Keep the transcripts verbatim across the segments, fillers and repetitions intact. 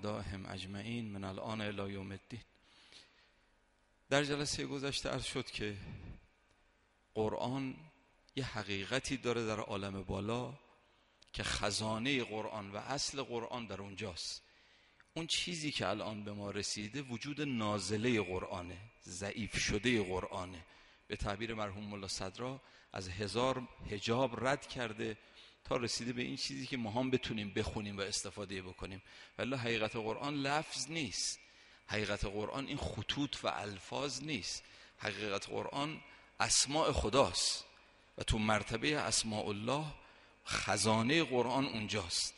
شهدائهم اجمعین من الان الی یوم الدین. در جلسه گذشته عرض شد که قرآن یه حقیقتی داره در عالم بالا که خزانه قرآن و اصل قرآن در اونجاست. اون چیزی که الان به ما رسیده وجود نازله قرآنه، ضعیف شده قرآنه. به تعبیر مرحوم ملا صدرا از هزار حجاب رد کرده تا رسیده به این چیزی که ما هم بتونیم بخونیم و استفاده بکنیم. ولی حقیقت قرآن لفظ نیست، حقیقت قرآن این خطوط و الفاظ نیست. حقیقت قرآن اسماء خداست و تو مرتبه اسماء الله خزانه قرآن اونجاست.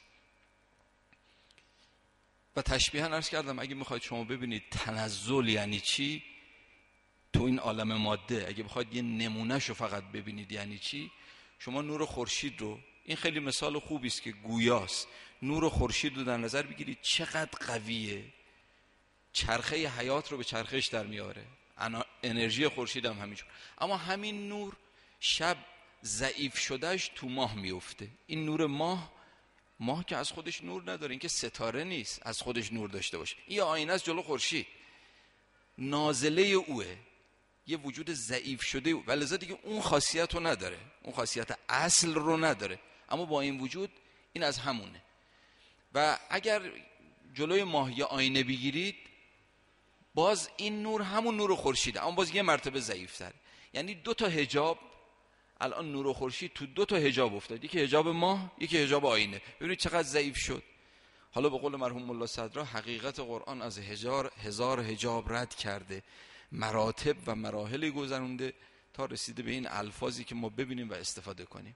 و تشبیها عرض کردم اگه میخواید شما ببینید تنزل یعنی چی تو این عالم ماده، اگه بخواید یه نمونهشو فقط ببینید یعنی چی، شما نور خورشید رو، این خیلی مثال خوبی است که گویاست، نور خورشید رو در نظر بگیرید چقدر قویه، چرخه حیات رو به چرخش در میاره، انرژی خورشید هم همینجور. اما همین نور شب ضعیف شدهش تو ماه میفته. این نور ماه، ماه که از خودش نور نداره، این که ستاره نیست از خودش نور داشته باشه، این آینه است جلو خورشید، نازله اوه، یه وجود ضعیف شده و لذا دیگه اون خاصیت رو نداره، اون خاصیت اصل رو نداره، اما با این وجود این از همونه. و اگر جلوی ماه یه آینه بگیرید باز این نور همون نور خورشیده، اما باز یه مرتبه ضعیف‌تره. یعنی دو تا حجاب، الان نور خورشید تو دو تا حجاب افتاد، یکی حجاب ماه یکی حجاب آینه. ببینید چقدر ضعیف شد. حالا به قول مرحوم ملا صدرا حقیقت قرآن از هزار هزار حجاب رد کرده، مراتب و مراحلی گذرونده تا رسیده به این الفاظی که ما ببینیم و استفاده کنیم.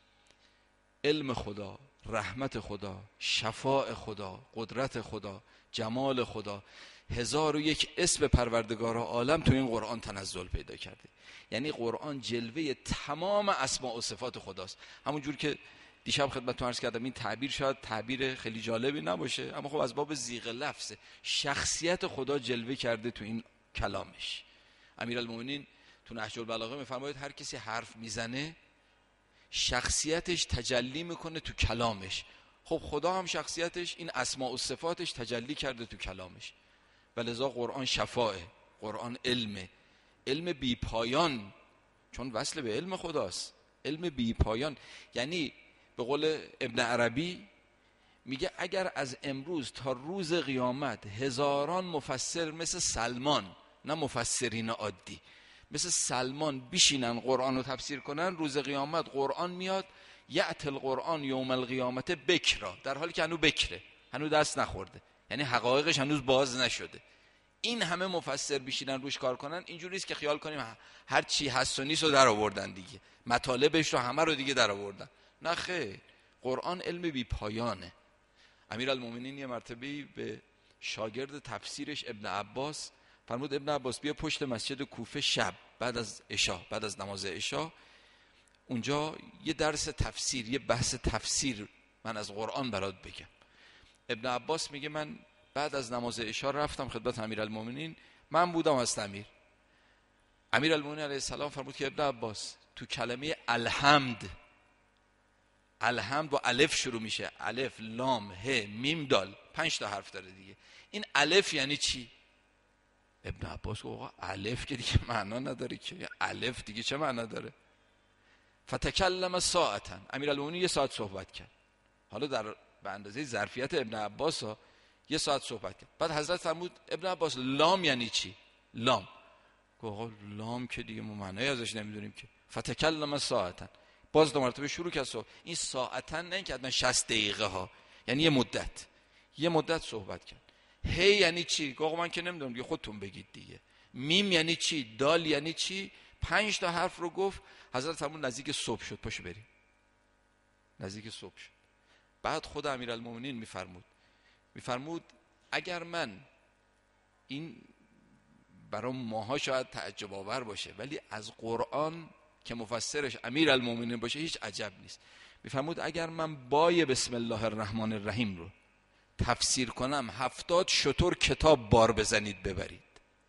علم خدا، رحمت خدا، شفاء خدا، قدرت خدا، جمال خدا، هزار و یک اسم پروردگار عالم تو این قرآن تنزل پیدا کرده. یعنی قرآن جلوه تمام اسماء و صفات خداست. همون جور که دیشب خدمتتون عرض کردم، این تعبیر شاید تعبیر خیلی جالبی نباشه، اما خب از باب زیغ لفظه. شخصیت خدا جلوه کرده تو این کلامش. امیرالمومنین تو نهج البلاغه میفرماید هر کسی حرف میزنه شخصیتش تجلی میکنه تو کلامش. خب خدا هم شخصیتش، این اسماء و صفاتش تجلی کرده تو کلامش. ولذا قرآن شفاعه، قرآن علمه، علم بی پایان، چون وصل به علم خداست، علم بی پایان. یعنی به قول ابن عربی میگه اگر از امروز تا روز قیامت هزاران مفسر مثل سلمان، نه مفسرین عادی، مثل سلمان بشینن قرآن رو تفسیر کنن، روز قیامت قرآن میاد یأتی القرآن یوم القیامت بکرا، در حالی که هنوز بکره، هنوز دست نخورده، یعنی حقایقش هنوز باز نشده. این همه مفسر بشینن روش کار کنن، اینجوری نیست که خیال کنیم هر چی هست و نیست رو در آوردن دیگه، مطالبش رو همه رو دیگه در آوردن. نه خیر، قرآن علم بی پایانه. امیرالمومنین یه مرتبه به شاگرد تفسیرش ابن عباس فرمود ابن عباس بیا پشت مسجد کوفه شب بعد از عشا، بعد از نماز عشا، اونجا یه درس تفسیر، یه بحث تفسیر من از قرآن برات بگم. ابن عباس میگه من بعد از نماز عشا رفتم خدمت امیرالمومنین، من بودم از امیر. امیرالمومنین علیه السلام فرمود که ابن عباس تو کلمه الحمد، الحمد با الف شروع میشه، الف لام ه میم دال، پنج تا حرف داره دیگه. این الف یعنی چی؟ ابن عباس گفت آقا الف که دیگه معنا نداره که، الف دیگه چه معنا داره؟ فتکلم ساعتا، امیرالمومنین یه ساعت صحبت کرد. حالا در به اندازه ظرفیت ابن عباس ها یه ساعت صحبت کرد. بعد حضرت فرمود ابن عباس لام یعنی چی؟ لام. گفت آقا لام که دیگه ما معنی ازش نمیدونیم که. فتکلم ساعتا، باز دو مرتبه شروع کرد صحبت. این ساعتا نه اینکه حتما شصت دقیقه ها، یعنی یه مدت، یه مدت صحبت کرد. هی یعنی چی؟ گفت آقا من که نمیدونم دیگه، خودتون بگید دیگه. میم یعنی چی؟ دال یعنی چی؟ پنج تا حرف رو گفت. حضرت فرمود نزدیک صبح شد، پاشو بریم. نزدیک صبح شد. بعد خود امیرالمومنین میفرمود میفرمود اگر من، این برای ماها شاید تعجب آور باشه ولی از قرآن که مفسرش امیرالمومنین باشه هیچ عجب نیست. میفرمود اگر من بای بسم الله الرحمن الرحیم رو تفسیر کنم هفتاد شتر کتاب بار بزنید ببرید.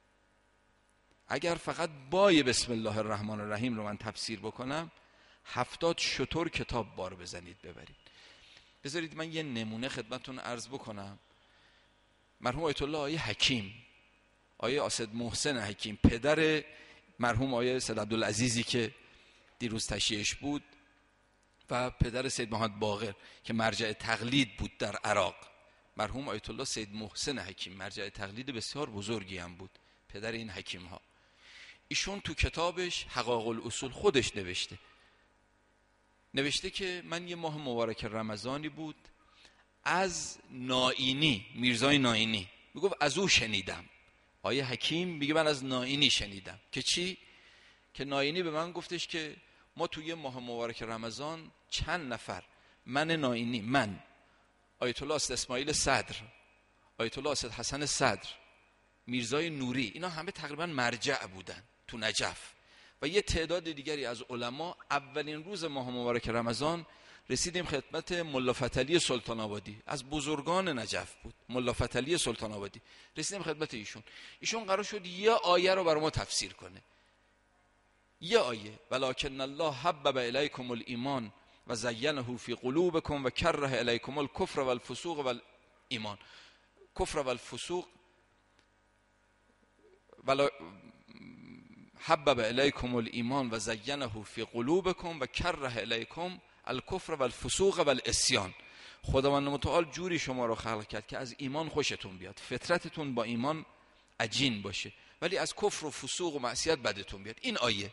اگر فقط بای بسم الله الرحمن الرحیم رو من تفسیر بکنم هفتاد شتر کتاب بار بزنید ببرید. بذارید من یه نمونه خدمتتون عرض بکنم. مرحوم آیت الله آیه حکیم، آیه اسد محسن حکیم، پدر مرحوم آیه سید عبدالعزیزی که دیروز تشییعش بود و پدر سید محمد باقر که مرجع تقلید بود در عراق. مرحوم آیت الله سید محسن حکیم مرجع تقلید بسیار بزرگی هم بود، پدر این حکیم ها. ایشون تو کتابش حقائق الاصول خودش نوشته نوشته که من یه ماه مبارک رمضانی بود از نائینی، میرزای نائینی میگفت از او شنیدم. آیه حکیم میگه من از نائینی شنیدم که چی؟ که نائینی به من گفتش که ما توی ماه مبارک رمضان چند نفر، من نائینی، من آیت الله اسد اسماعیل صدر، آیت الله اسد حسن صدر، میرزای نوری، اینا همه تقریبا مرجع بودن تو نجف و یه تعداد دیگری از علما. اولین روز ماه مبارک رمضان رسیدیم خدمت ملا فتحعلی سلطان آبادی، از بزرگان نجف بود، ملا فتحعلی سلطان آبادی. رسیدیم خدمت ایشون. ایشون قرار شد یه آیه رو برای ما تفسیر کنه، یه آیه، ولکن الله حبب الیکم الایمان و زینه فی قلوبکم و کره الیکم الکفر والفسوق والایمان. کفر والفسوق ولا حبب الیکم الایمان و زینه فی قلوبکم و کره الیکم الکفر والفسوق والعصیان. خداوند متعال جوری شما رو خلق کرد که از ایمان خوشتون بیاد، فطرتتون با ایمان عجین باشه، ولی از کفر و فسوق و معصیت بدتون بیاد. این آیه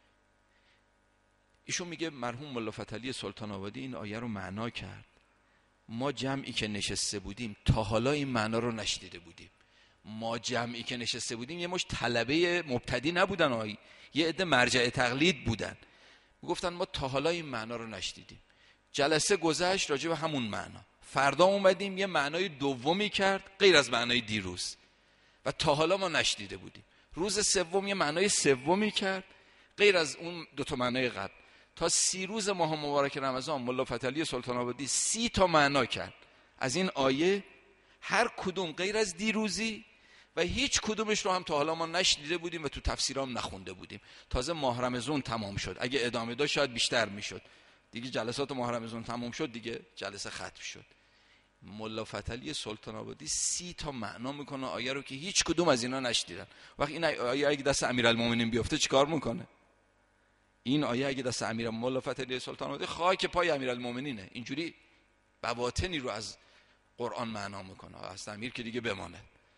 ایشون میگه مرحوم ملا فتحعلی سلطان آبادی این آیه رو معنا کرد. ما جمعی که نشسته بودیم تا حالا این معنا رو نشنیده بودیم. ما جمعی که نشسته بودیم یه مش طلبه مبتدی نبودن، آیه یه عده مرجع تقلید بودن، گفتن ما تا حالا این معنا رو نشنیدیم. جلسه گذشت راجع به همون معنا، فردا اومدیم یه معنای دومی کرد غیر از معنای دیروز و تا حالا ما نشنیده بودیم. روز سوم یه معنای سومی کرد غیر از اون دو تا معنای قبل. تا سی روز ماه مبارک رمضان ملا فتحعلی سلطان آبادی سی تا معنا کرد از این آیه، هر کدوم غیر از دیروزی و هیچ کدومش رو هم تا حالا ما نشنیده بودیم و تو تفسیرام نخونده بودیم. تازه ماه رمضان تمام شد، اگه ادامه داشت شاید بیشتر میشد دیگه. جلسات ماه رمضان تمام شد دیگه، جلسه ختم شد. ملا فتحعلی سلطان آبادی سی تا معنا میکنه آیه رو که هیچ کدوم از اینا نشنیدن. وقتی این آیه اگه دست امیرالمومنین بیفته چیکار میکنه؟ این آیه اگه دست امیر ملا فتحعلی سلطان آبادی خاک پای امیرالمومنینه، اینجوری بواطنی رو از قرآن معنا میکنه. از امیر که دیگه بمانه.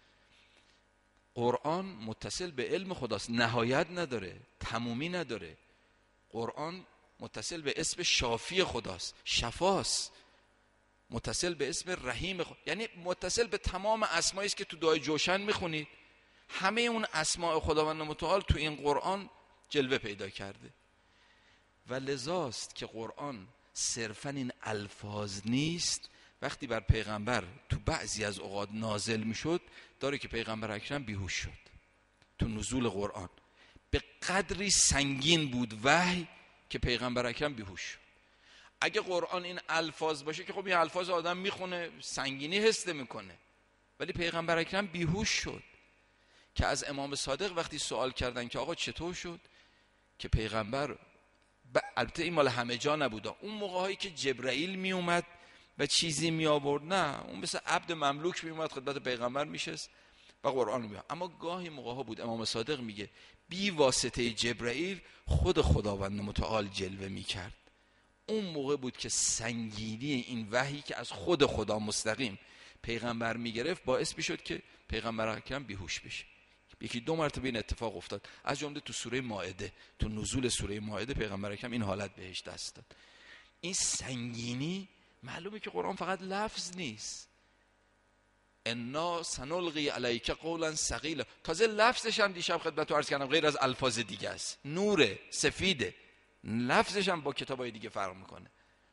قرآن متصل به علم خداست، نهایت نداره، تمومی نداره. قرآن متصل به اسم شافی خداست، شفاست، متصل به اسم رحیم خدا، یعنی متصل به تمام اسمایی است که تو دعای جوشن میخونید. همه اون اسماء خداوند متعال تو این قرآن جلوه پیدا کرده و لذاست که قرآن صرفا این الفاظ نیست. وقتی بر پیغمبر تو بعضی از اوقات نازل میشد داره که پیغمبر اکرم بیهوش شد. تو نزول قرآن به قدری سنگین بود وحی که پیغمبر اکرم بیهوش شد. اگه قرآن این الفاظ باشه که خب این الفاظ آدم میخونه سنگینی حس میکنه، ولی پیغمبر اکرم بیهوش شد که از امام صادق وقتی سوال کردن که آقا چطور شد که پیغمبر ب... البته این مال همه جا نبوده، اون موقع هایی که جبرائیل می اومد و چیزی می آورد، نه اون مثل عبد مملوک می اومد خدمت پیغمبر میشست و قرآن می آورد. اما گاهی موقع ها بود امام صادق میگه بی واسطه جبرائیل خود خداوند متعال جلوه می کرد. اون موقع بود که سنگینی این وحی که از خود خدا مستقیم پیغمبر میگرفت باعث میشد که پیغمبر اکرم بیهوش بشه. یکی دو مرتبه این اتفاق افتاد، از جمله تو سوره مائده، تو نزول سوره مائده پیغمبر اکرم این حالت بهش دست داد. این سنگینی معلومه که قرآن فقط لفظ نیست. انا سنلقی علیک قولا ثقیلا، تازه لفظش هم دیشب خدمتتون عرض کردم غیر از الفاظ دیگه است، نوره، سفیده، لفظش هم با کتابای دیگه فرق میکنه.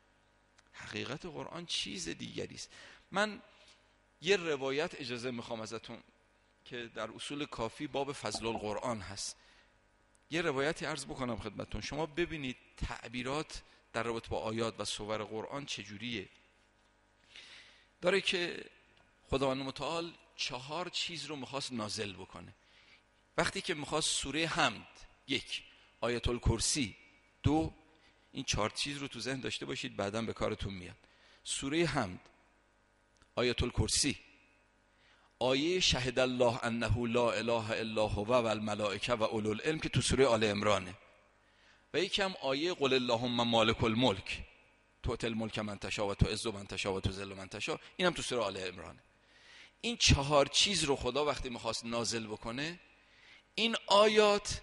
حقیقت قرآن چیز دیگری است. من یه روایت اجازه میخوام ازتون که در اصول کافی باب فضل القرآن هست، یه روایتی عرض بکنم خدمتتون، شما ببینید تعبیرات در رابطه با آیات و سور قرآن چجوریه. داره که خداوند متعال چهار چیز رو میخواست نازل بکنه. وقتی که میخواست سوره حمد، یک، آیت الکرسی، دو، این چهار چیز رو تو ذهن داشته باشید بعداً به کارتون میاد. سوره حمد، آیت الکرسی، آیه شهد الله انه لا اله الا هو و الملائکه و اولو العلم که تو سوره آل عمرانه، و یکم آیه قل اللهم مالک الملک تؤتی الملک من تشاء و تعز من تشاء و تذل من تشاء، اینم تو سوره آل عمرانه. این چهار چیز رو خدا وقتی میخواست نازل بکنه، این آیات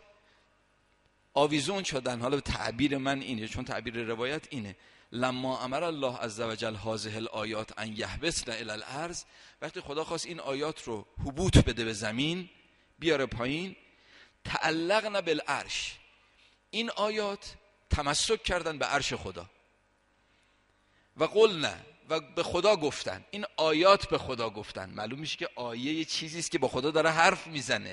آویزون شدن. حالا تعبیر من اینه، چون تعبیر روایت اینه، لما امر الله عز و جل هذه الآیات ان یهبطن الی الارض، وقتی خدا خواست این آیات رو هبوط بده به زمین، بیاره پایین، تعلقن بالعرش، این آیات تمسک کردن به عرش خدا. و قلنا، و به خدا گفتن، این آیات به خدا گفتن. معلوم میشه که آیه یه چیزی است که با خدا داره حرف میزنه.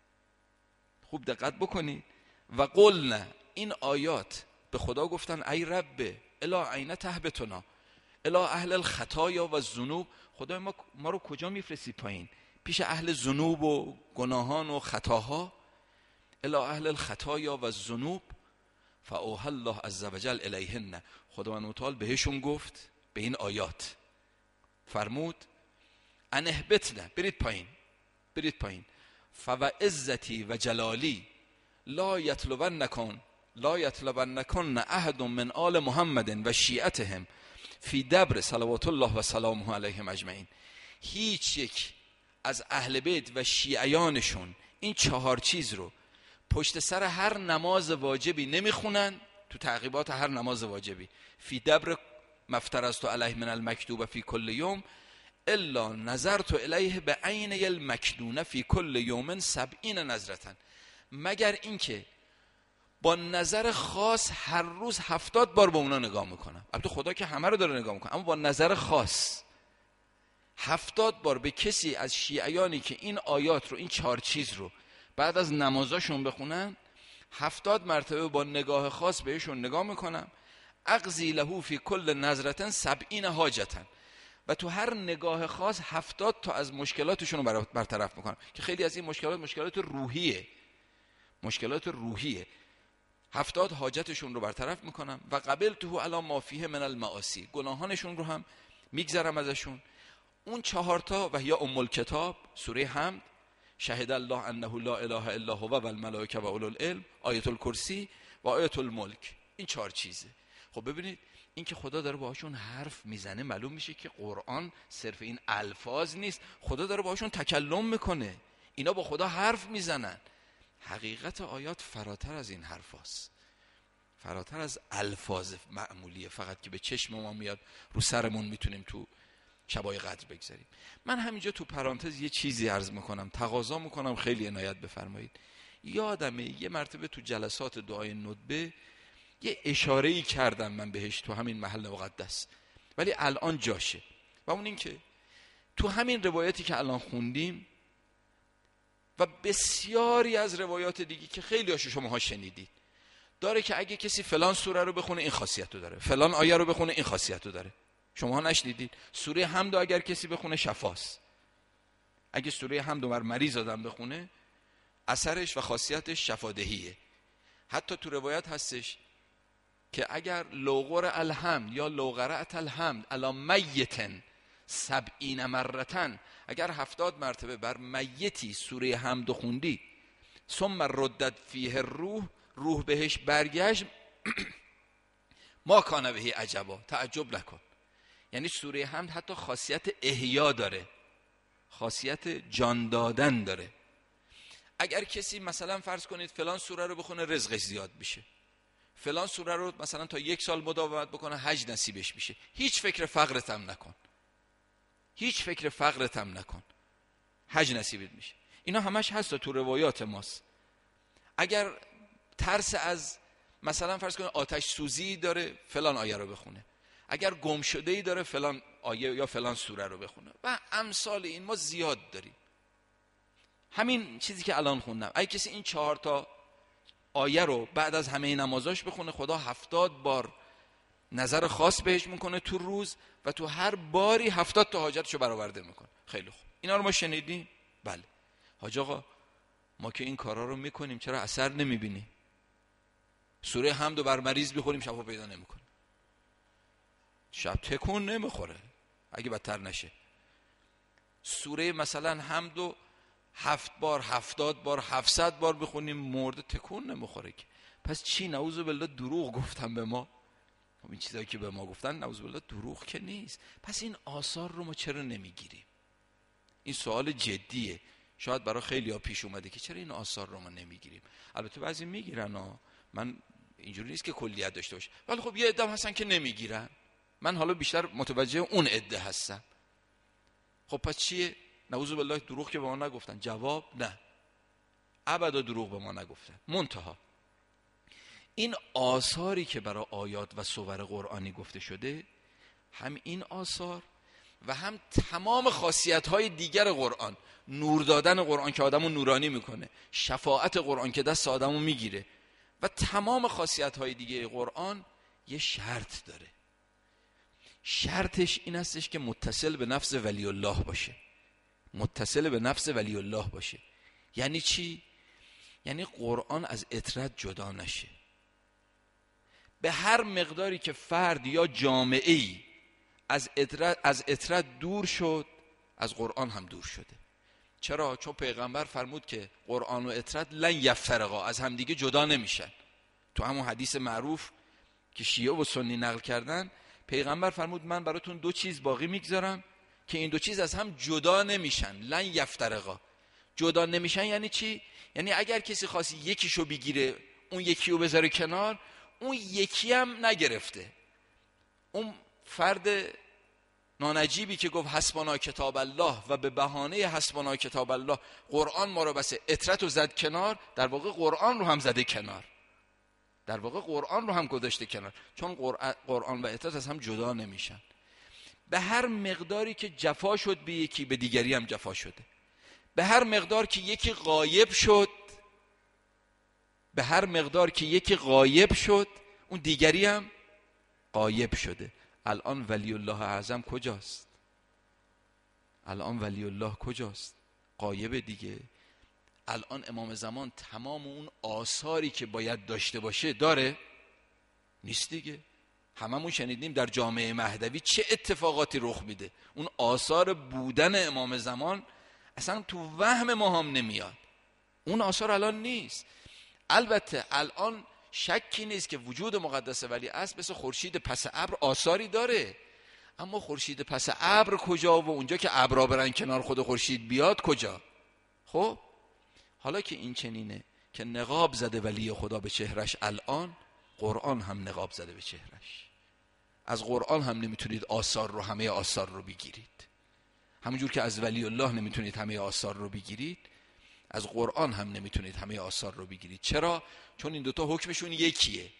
خوب دقت بکنید. و قلنا، این آیات به خدا گفتن ای رب الی عین تهبتنا الی اهل الخطایا و الذنوب، خدا ما ما رو کجا میفرستی پایین؟ پیش اهل ذنوب و گناهان و خطاها. الی اهل الخطایا و الذنوب فاوحى الله عز و جل الیهن، خداوند متعال بهشون گفت، به این آیات فرمود ان اهبطن، برید پایین، برید پایین، فوعزتی و جلالی لا یطلبنکم لا یطلبنکن احد من آل محمد و شیعتهم فی دبر صلوات الله و سلامه علیهم اجمعین، هیچ یک از اهل بیت و شیعیانشون این چهار چیز رو پشت سر هر نماز واجبی نمیخونن، تو تعقیبات هر نماز واجبی، فی دبر مفترضت علیه من المکتوب فی کل یوم الا نظرت الیه به عین المکنون فی کل یوم سبعین نظرتن، مگر اینکه با نظر خاص هر روز هفتاد بار به اونا نگاه میکنم. البته خدا که همه رو داره نگاه میکنه، اما با نظر خاص هفتاد بار به کسی از شیعیانی که این آیات رو، این چهار چیز رو بعد از نمازاشون بخونن، هفتاد مرتبه با نگاه خاص بهشون نگاه میکنم. اقضی له فی کل نظرتن سبعین حاجتن، و تو هر نگاه خاص هفتاد تا از مشکلاتشون رو برطرف میکنم، که خیلی از این مشکلات مشکلات روحیه، مشکلات روحیه. هفتاد حاجتشون رو برطرف میکنم. و قبلته علی ما فیه من المعاصی، گناهانشون رو هم میگذرم ازشون. اون چهار تا و یا ام الکتاب، سوره حمد، شهد الله انه لا اله الا هو و الملائکه و اولو العلم، آیت الکرسی و آیت الملک، این چهار چیزه. خب ببینید این که خدا داره باهاشون حرف میزنه، معلوم میشه که قرآن صرف این الفاظ نیست، خدا داره باهاشون تکلم میکنه، اینا با خدا حرف میزنن. حقیقت آیات فراتر از این حرفاست، فراتر از الفاظ معمولیه فقط که به چشم ما میاد، رو سرمون میتونیم تو شبای قدر بگذاریم. من همینجا تو پرانتز یه چیزی عرض میکنم، تقاضا میکنم خیلی عنایت بفرمایید. یادمه یه مرتبه تو جلسات دعای ندبه یه اشاره‌ای کردم من بهش تو همین محل مقدس، ولی الان جاشه، و اون این که تو همین روایتی که الان خوندیم و بسیاری از روایات دیگی که خیلی هاشو شماها شنیدید، داره که اگه کسی فلان سوره رو بخونه این خاصیت رو داره، فلان آیه رو بخونه این خاصیت رو داره. شماها نشنیدید؟ سوره حمد اگر کسی بخونه شفاست، اگه سوره حمد بر مریض آدم بخونه اثرش و خاصیتش شفادهیه. حتی تو روایت هستش که اگر لوقر الحمد یا لوقرأت الحمد علی میتن سبعین مرتن، اگر هفتاد مرتبه بر میتی سوره حمد خوندی، ثم ردت فیه الروح، روح بهش برگشت، ما کان به عجبا، تعجب نکن. یعنی سوره حمد حتی خاصیت احیا داره، خاصیت جان دادن داره. اگر کسی مثلا فرض کنید فلان سوره رو بخونه رزقش زیاد میشه، فلان سوره رو مثلا تا یک سال مداومت بکنه حج نصیبش میشه، هیچ فکر فقرت هم نکن، هیچ فکر فقرت هم نکن، حج نصیبت میشه. اینا همش هست تو روایات ماست. اگر ترس از مثلا فرض کنید آتش سوزی داره، فلان آیه رو بخونه، اگر گم شده ای داره فلان آیه یا فلان سوره رو بخونه، و امثال این ما زیاد داریم. همین چیزی که الان خوندم، اگه کسی این چهار تا آیه رو بعد از همه نمازاش بخونه، خدا هفتاد بار نظر خاص بهش میکنه تو روز، و تو هر باری هفتاد تا حاجتشو برآورده میکنه. خیلی خوب، اینا رو ما شنیدیم. بله حاج آقا، ما که این کارا رو میکنیم چرا اثر نمیبینیم؟ سوره حمد رو بر مریض بخونیم شفا پیدا نمیکنه، شب تکون نمیخوره اگه بدتر نشه. سوره مثلا حمد و هفت بار هفتاد بار هفتصد بار بخونیم مرده تکون نمیخوره که. پس چی؟ نعوذ بالله دروغ گفتن به ما. خب این چیزایی که به ما گفتن نعوذ بالله دروغ که نیست. پس این آثار رو ما چرا نمیگیریم؟ این سوال جدیه. شاید برای خیلی ها پیش اومده که چرا این آثار رو ما نمیگیریم. البته بعضی میگیرن ها، من اینجوری نیست که کلیت داشته باشه، ولی خب یه عده هستن که نمیگیرن. من حالا بیشتر متوجه اون عده هستم. خب پس چیه؟ نعوذ بالله دروغ که به ما نگفتن. جواب نه، ابدا دروغ به ما نگفتن. منتها این آثاری که برای آیات و سور قرآنی گفته شده، هم این آثار و هم تمام خاصیت‌های دیگر قرآن، نور دادن قرآن که آدمو نورانی میکنه، شفاعت قرآن که دست آدمو میگیره و تمام خاصیت‌های دیگه قرآن یه شرط داره. شرطش این هستش که متصل به نفس ولی الله باشه. متصل به نفس ولی الله باشه. یعنی چی؟ یعنی قرآن از اطرت جدا نشه. به هر مقداری که فرد یا جامعه‌ای از اطرت از اطرت دور شد، از قرآن هم دور شده. چرا؟ چون پیغمبر فرمود که قرآن و اطرت لن یفترقا، از همدیگه جدا نمیشن. تو همون حدیث معروف که شیعه و سنی نقل کردن، پیغمبر فرمود من براتون دو چیز باقی میگذارم که این دو چیز از هم جدا نمیشن. لن یفترقا. جدا نمیشن یعنی چی؟ یعنی اگر کسی خواستی یکیشو بگیره اون یکیو بذاره کنار، اون یکی هم نگرفته. اون فرد نانجیبی که گفت حسبنا کتاب الله و به بهانه حسبنا کتاب الله قرآن ما رو بس اطرت رو زد کنار، در واقع قرآن رو هم زده کنار. در واقع قرآن رو هم گذاشته کنار، چون قرآن و اطرت از هم جدا نمیشن. به هر مقداری که جفا شد به یکی، به دیگری هم جفا شده. به هر مقدار که یکی غایب شد، به هر مقدار که یکی غایب شد، اون دیگری هم غایب شده. الان ولی الله اعظم کجاست؟ الان ولی الله کجاست؟ غایب دیگه. الان امام زمان تمام اون آثاری که باید داشته باشه داره؟ نیست دیگه. هممون شنیدیم در جامعه مهدوی چه اتفاقاتی رخ میده. اون آثار بودن امام زمان اصلا تو وهم ما هم نمیاد. اون آثار الان نیست. البته الان شکی نیست که وجود مقدس ولی اصل مثل خورشید پس ابر آثاری داره، اما خورشید پس ابر کجا و اونجا که ابرا برن کنار خود خورشید بیاد کجا؟ خب حالا که این چنینه که نقاب زده ولی خدا به چهرش، الان قرآن هم نقاب زده به چهرش. از قرآن هم نمیتونید آثار رو، همه آثار رو بگیرید. همونجور که از ولی الله نمیتونید همه آثار رو بگیرید، از قرآن هم نمیتونید همه آثار رو بگیرید. چرا؟ چون این دوتا حکمشون یکیه.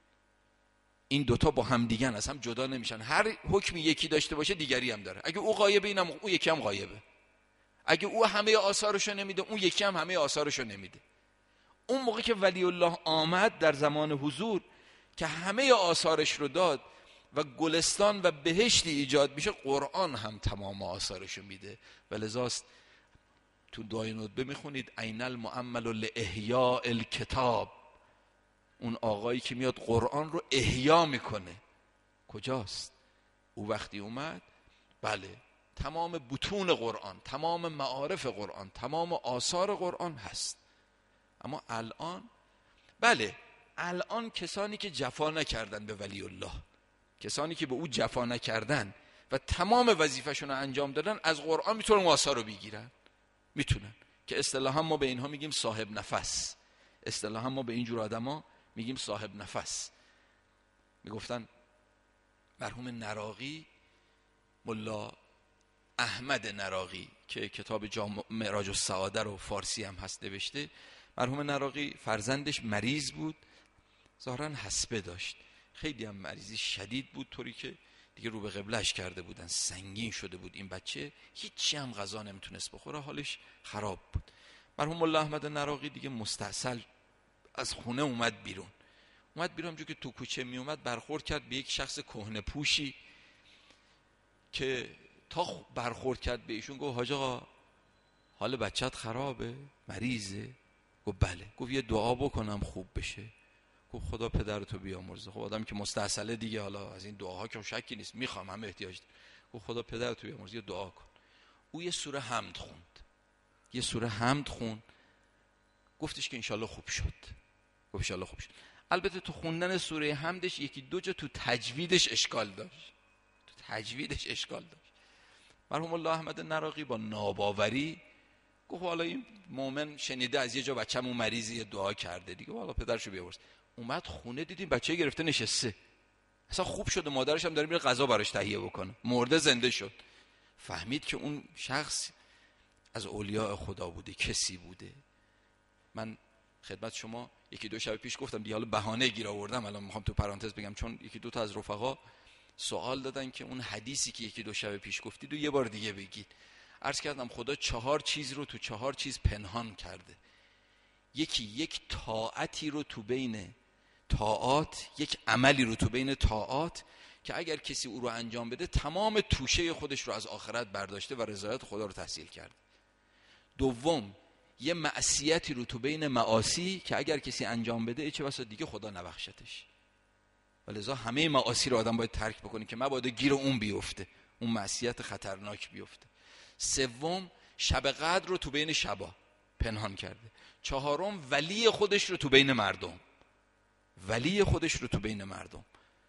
این دوتا با هم دیگن، از هم جدا نمیشن. هر حکمی یکی داشته باشه دیگری هم داره. اگه او غایبه اینم او یکی هم غایبه. اگه او همه آثارشو نمیده اون یکی هم همه آثارشو نمیده. اون موقع که ولی الله آمد در زمان حضور که همه آثارش رو داد و گلستان و بهشتی ایجاد میشه، قرآن هم تمام آثارشو میده. ولذاست تو دعای ندبه میخونید عین المؤمل لاحیاء الکتاب، اون آقایی که میاد قرآن رو احیا میکنه کجاست؟ او وقتی اومد بله تمام بطون قرآن، تمام معارف قرآن، تمام آثار قرآن هست. اما الان بله الان کسانی که جفا نکردن به ولی الله، کسانی که به او جفا نکردن و تمام وظیفه‌شون رو انجام دادن، از قرآن میتونن آثار رو بگیرن. میتونن که اصطلاحا ما به اینها میگیم صاحب نفس. اصطلاحا ما به اینجور آدما میگیم صاحب نفس. میگفتن مرحوم نراقی، ملا احمد نراقی که کتاب جامع معراج السعاده رو فارسی هم هست نوشته، مرحوم نراقی فرزندش مریض بود، ظاهرا حصبه داشت، خیلی هم مریضی شدید بود، طوری که دیگه رو به قبلهش کرده بودن، سنگین شده بود این بچه، هیچی هم غذا نمیتونست بخوره، حالش خراب بود. مرحوم ملا احمد نراقی دیگه مستعسل از خونه اومد بیرون. اومد بیرون جو که تو کوچه می اومد برخورد کرد به یک شخص کهنه پوشی که تا برخورد کرد به ایشون گفت حاج آقا حال بچت خرابه؟ مریضه؟ گفت بله. گفت یه دعا بکنم خوب بشه؟ گفت خدا پدرتو بیامرزه. خب آدم که مستعسله دیگه، حالا از این دعاها که شکی نیست، میخوام، هم احتیاج دارم. گفت خدا پدرتو بیامرزه، یه دعا کن. او یه سوره حمد خوند، یه سوره حمد خوند، گفتش که انشالله خوب شد، گفت انشالله خوب شد. البته تو خوندن سوره حمدش یکی دو جا تو تجویدش اشکال داشت، تو تجویدش اشکال داشت. مرحوم الله احمد نراقی با ناباوری گفت حالا این مومن شنیده از یه جا بچه‌مون مریضی دعا کرده دیگه، حالا پدرشو بیاورد. اومد خونه دیدیم بچه گرفته نشسته، اصلا خوب شده، مادرش هم داره میره غذا براش تهیه بکنه، مرده زنده شد. فهمید که اون شخص از اولیاء خدا بوده، کسی بوده. من خدمت شما یکی دو شب پیش گفتم دیگه، حالا بهانه گیر آوردم، الان میخوام تو پرانتز بگم، چون یکی دو تا از رفقا سوال دادن که اون حدیثی که یکی دو شب پیش گفتید و یه بار دیگه بگید. عرض کردم خدا چهار چیز رو تو چهار چیز پنهان کرده. یکی یک طاعتی رو تو بین طاعات، یک عملی رو تو بین طاعات که اگر کسی او رو انجام بده تمام توشه خودش رو از آخرت برداشته و رضایت خدا رو تحصیل کرده. دوم یه معصیتی رو تو بین معاصی که اگر کسی انجام بده چه بسا دیگه خدا نبخشتش، ولذا همه معاصی رو آدم باید ترک بکنه که مبادا گیر اون بیفته، اون معصیت خطرناک بیفته. سوم شب قدر رو تو بین شبا پنهان کرده. چهارم ولی خودش رو تو بین مردم، ولی خودش رو تو بین مردم.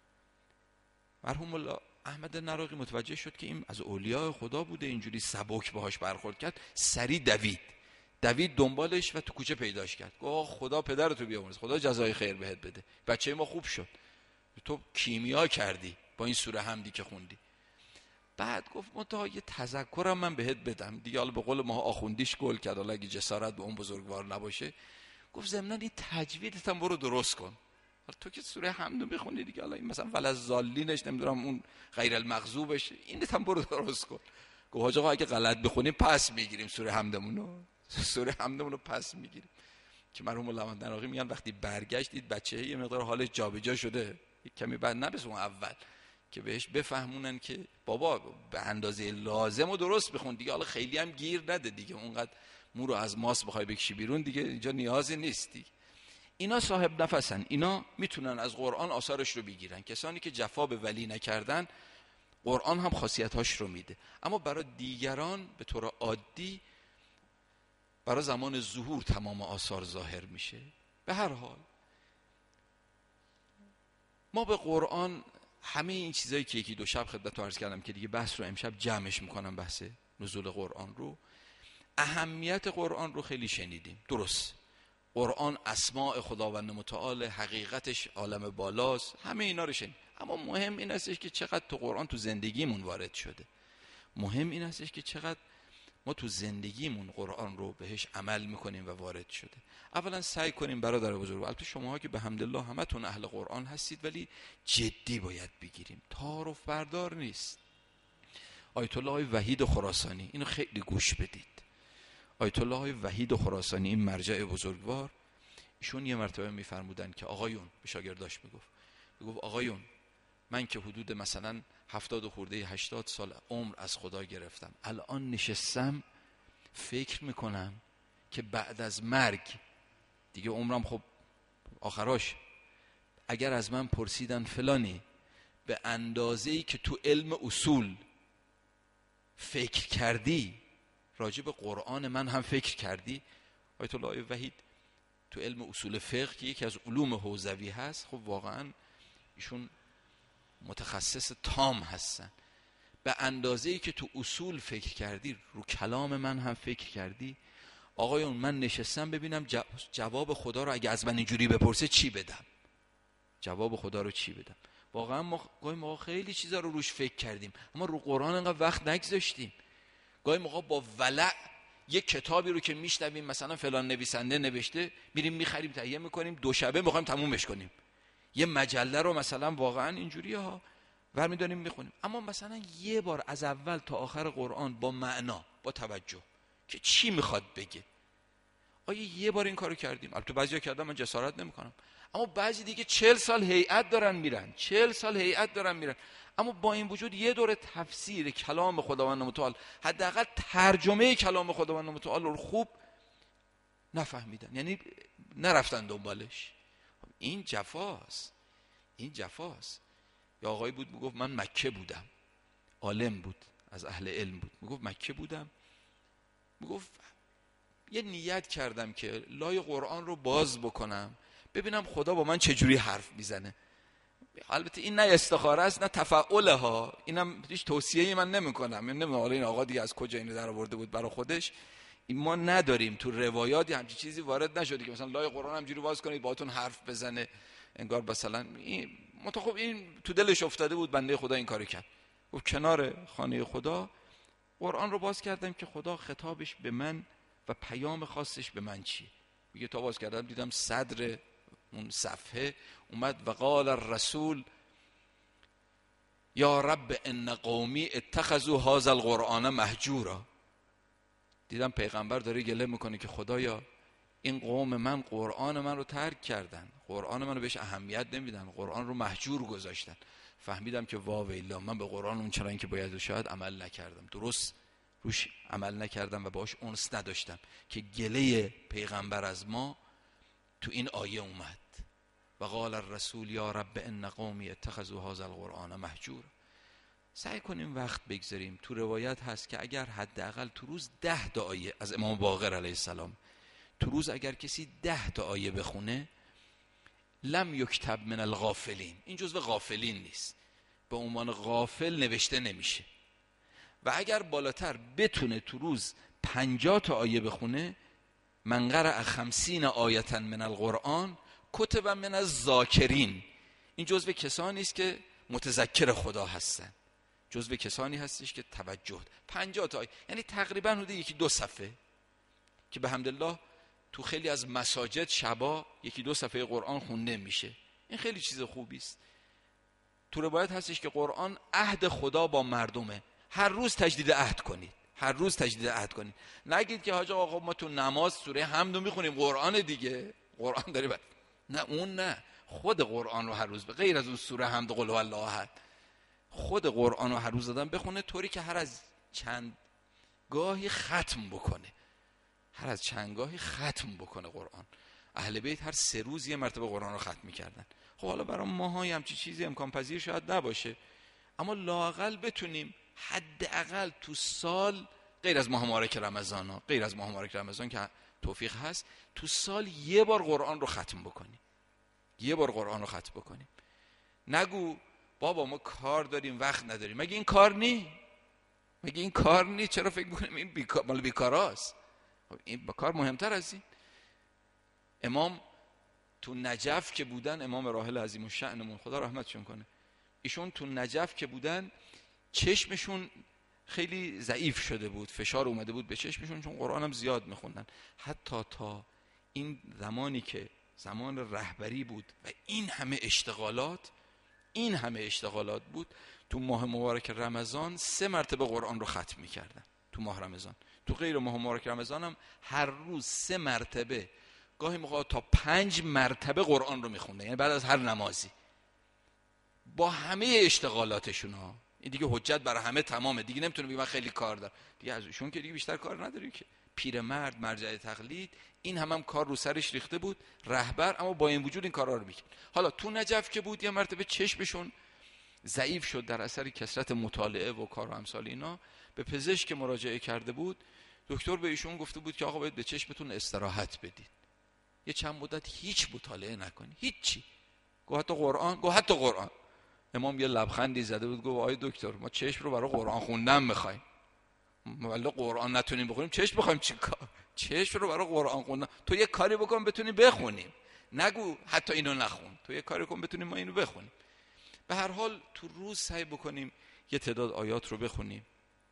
مرحوم الله احمد نراقی متوجه شد که این از اولیاء خدا بوده، اینجوری سبک باهاش برخورد کرد، سری دوید دوید دنبالش و تو کوچه پیداش کرد. گفت خدا پدرتو بیامرز، خدا جزای خیر بهت بده، بچه ما خوب شد، تو کیمیا کردی با این سوره حمدی که خوندی. بعد گفت منتها یه تذکرم من بهت بدم دیگه، حالا به قول ما آخوندیش گل کرد، حالا اگه جسارت به اون بزرگوار نباشه، گفت ضمناً این تجویدت هم برو درست کن. حالا تو که سوره حمدو میخونی دیگه، حالا این مثلا ولضالینش نمیدونم اون غیر المغضوبش، اینت هم برو درست کن. گفت حاج آقا اگه غلط بخونیم پس میگیریم سوره حمدمونو، سوره حمدمونو پس میگیریم. که مرحوم الله احمد نراقی میگن وقتی برگشت دید بچه یه مقدار حالش جابجا شده، کمی بعد نبس اون اول که بهش بفهمونن که بابا به اندازه لازم و درست بخون دیگه، حالا خیلی هم گیر نده دیگه، اونقدر مو رو از ماس بخوای بکشی بیرون دیگه اینجا نیازی نیستی. اینا صاحب نفسن، اینا میتونن از قرآن آثارش رو بگیرن. کسانی که جفا به ولی نکردن قرآن هم خاصیتاش رو میده، اما برای دیگران به طور عادی برای زمان ظهور تمام آثار ظاهر میشه. به هر حال ما به قرآن همه این چیزایی که یکی دو شب خدمت عرض کردم که دیگه بحث رو امشب جمعش میکنم، بحث نزول قرآن رو، اهمیت قرآن رو خیلی شنیدیم. درست قرآن اسماء خداوند متعال، حقیقتش عالم بالاست، همه اینا رو شنیدیم، اما مهم این هستش که چقدر تو قرآن تو زندگیمون وارد شده. مهم این هستش که چقدر ما تو زندگیمون قرآن رو بهش عمل میکنیم و وارد شده. اولا سعی کنیم برادر بزرگ، البته شماها که به حمدالله همتون اهل قرآن هستید، ولی جدی باید بگیریم، تعارف بردار نیست. آیت الله وحید خراسانی، اینو خیلی گوش بدید. آیت الله وحید خراسانی این مرجع بزرگوار، ایشون یه مرتبه میفرمودن که آقایون، به شاگرداش میگفت میگفت آقایون من که حدود مثلا هفتاد و خورده هشتاد سال عمر از خدا گرفتم، الان نشستم فکر میکنم که بعد از مرگ دیگه عمرم خب آخراش، اگر از من پرسیدن فلانی به اندازه‌ای که تو علم اصول فکر کردی راجع به قرآن من هم فکر کردی. آیت الله وحید تو علم اصول فقه که یکی از علوم حوزوی هست، خب واقعا ایشون متخصص تام هستن. به اندازه‌ای که تو اصول فکر کردی رو کلام من هم فکر کردی. آقایون من نشستم ببینم جواب خدا رو اگه از من اینجوری بپرسه چی بدم، جواب خدا رو چی بدم. واقعا ما گاهی موقع خیلی چیزا رو روش فکر کردیم اما رو قرآن انقدر وقت نگذاشتیم. گاهی موقع با ولع یک کتابی رو که میشنویم مثلا فلان نویسنده نوشته میریم میخریم تهیه میکنیم دو شبه میخوایم تمومش کنیم. یه مجله رو مثلا واقعا اینجوریه ها برمی‌داریم میخونیم، اما مثلا یه بار از اول تا آخر قرآن با معنا، با توجه که چی میخواد بگه. آیا یه بار این کارو کردیم؟ البته بعضیا کردن، من جسارت نمیکنم، اما بعضی دیگه چهل سال هیئت دارن میرن، چهل سال هیئت دارن میرن، اما با این وجود یه دوره تفسیر کلام خداوند متعال، حداقل ترجمه کلام خداوند متعال رو خوب نفهمیدن، یعنی نرفتن دنبالش. این جفاست، این جفاست. یا آقایی بود میگفت من مکه بودم، عالم بود، از اهل علم بود، میگفت مکه بودم، میگفت یه نیت کردم که لای قرآن رو باز بکنم ببینم خدا با من چجوری حرف میزنه. البته این نه استخاره است نه تفعله ها، اینم هیچ توصیه‌ای من نمی‌کنم. من نمی‌دونم حالا این آقا دیگه از کجا اینو در آورده بود برای خودش. این ما نداریم تو روایات همچین چیزی وارد نشده که مثلا لای قرآن همجوری باز کنید باهاتون حرف بزنه، انگار مثلا این متخب این تو دلش افتاده بود بنده خدا این کارو کرد. گفت کنار خانه خدا قرآن رو باز کردم که خدا خطابش به من و پیام خاصش به من چیه. میگه تا باز کردم دیدم صدر اون صفحه اومد و قال الرسول یا رب ان قومی اتخذوا هذا القرآن مهجورا. دیدم پیغمبر داره گله میکنه که خدایا این قوم من قرآن من رو ترک کردن، قرآن من رو بهش اهمیت نمیدن، قرآن رو مهجور گذاشتن. فهمیدم که وا ویلا من به قرآن اون چنان که باید و شاید عمل نکردم، درست روش عمل نکردم و باهاش انس نداشتم که گله پیغمبر از ما تو این آیه اومد و قال الرسول یا رب ان قومی اتخذوا هذا القرآن مهجورا. سعی کنیم وقت بگذاریم. تو روایت هست که اگر حداقل تو روز ده تا آیه از امام باقر علیه السلام، تو روز اگر کسی ده تا آیه بخونه لم یکتب من الغافلین، این جزو غافلین نیست، به عنوان غافل نوشته نمیشه. و اگر بالاتر بتونه تو روز پنجاه تا آیه بخونه من قرأ خمسین آیتا من القرآن کتب من الذاکرین، این جزو کسانی است که متذکر خدا هستن، جزو کسانی هستش که توجه. پنجاه تا آیه یعنی تقریبا حدود یکی دو صفحه که به حمدالله تو خیلی از مساجد شبا یکی دو صفحه قرآن خونده میشه. این خیلی چیز خوبی است. تو روایت هستش که قرآن عهد خدا با مردمه، هر روز تجدید عهد کنید، هر روز تجدید عهد کنید. نگید که حاج آقا ما تو نماز سوره حمد رو میخونیم قرآن دیگه، قرآن داره بر... نه اون نه، خود قرآن رو هر روز به غیر از اون سوره حمد قل هو الله احد، خود قرآن رو هر روز دادن بخونه، طوری که هر از چند گاهی ختم بکنه، هر از چند گاهی ختم بکنه قرآن. اهل بیت هر سه روز یه مرتبه قرآن رو ختم میکردن. خب حالا برای ماها همچی چیزی امکان پذیر شاید نباشه، اما لااقل بتونیم حداقل تو سال، غیر از ماه مبارک رمضان ها، غیر از ماه مبارک رمضان که توفیق هست، تو سال یه بار قرآن رو ختم بکنیم، یه بار قرآن رو ختم بکنیم. نگو بابا ما کار داریم وقت نداریم، مگه این کار نی؟ مگه این کار نی؟ چرا فکر میکنیم این بیکار مال بیکاراست؟ این با کار مهمتر از این. امام تو نجف که بودن، امام راحل عظیم الشأنمون خدا رحمتشون کنه، ایشون تو نجف که بودن چشمشون خیلی ضعیف شده بود، فشار اومده بود به چشمشون، چون قرآن هم زیاد میخوندن. حتی تا این زمانی که زمان رهبری بود و این همه اشتغالات، این همه اشتغالات بود، تو ماه مبارک رمضان سه مرتبه قرآن رو ختم میکردن تو ماه رمضان. تو غیر ماه مبارک رمضان هم هر روز سه مرتبه، گاهی موقع تا پنج مرتبه قرآن رو میخوندن، یعنی بعد از هر نمازی، با همه اشتغالاتشون ها. این دیگه حجت برای همه تمامه دیگه، نمیتونه بگه من خیلی کار دارم دیگه، از ایشون که دیگه بیشتر کار نداری که، پیرمرد مرجع تقلید، این هم, هم کار رو سرش ریخته بود، رهبر، اما با این وجود این کارا رو میکرد. حالا تو نجف که بود یه مرتبه چشمشون ضعیف شد در اثر کثرت مطالعه و کار و امثال اینا، به پزشک مراجعه کرده بود، دکتر به ایشون گفته بود که آقا باید به چشمتون استراحت بدید، یه چند مدت هیچ مطالعه نکنید، هیچی، گفت حتی قرآن، گفت حتی قرآن. امام یه لبخندی زده بود گفت آقای دکتر ما چشم رو برای قرآن خوندن می‌خوایم، ولی قرآن نتونیم بخونیم چشم بخوایم چیکار؟ چشم رو برای قرآن خوندن، تو یه کاری بکن بتونیم بخونیم، نگو حتی اینو نخون، تو یه کاری کن بتونیم ما اینو بخونیم. به هر حال تو روز سعی بکنیم یه تعداد آیات رو بخونیم.